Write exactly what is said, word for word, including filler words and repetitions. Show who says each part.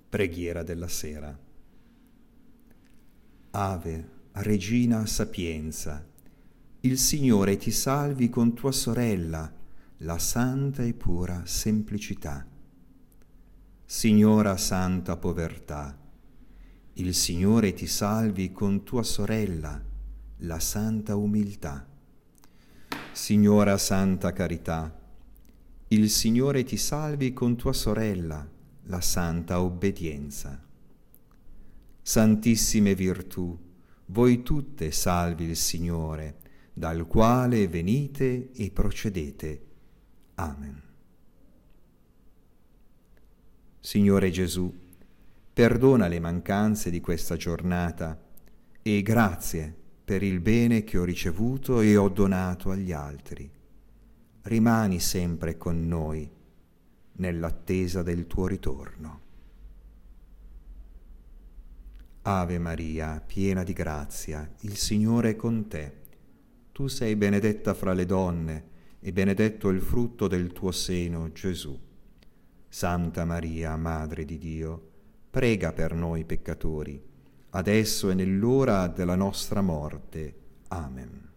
Speaker 1: Preghiera della sera. Ave, Regina Sapienza, il Signore ti salvi con tua sorella, la santa e pura semplicità. Signora Santa Povertà, il Signore ti salvi con tua sorella, la santa umiltà. Signora Santa Carità, il Signore ti salvi con tua sorella, la santa obbedienza. Santissime virtù, voi tutte salvi il Signore, dal quale venite e procedete. Amen. Signore Gesù, perdona le mancanze di questa giornata e grazie per il bene che ho ricevuto e ho donato agli altri. Rimani sempre con noi, nell'attesa del tuo ritorno. Ave Maria, piena di grazia, il Signore è con te. Tu sei benedetta fra le donne, e benedetto il frutto del tuo seno, Gesù. Santa Maria, Madre di Dio, prega per noi peccatori, adesso e nell'ora della nostra morte. Amen.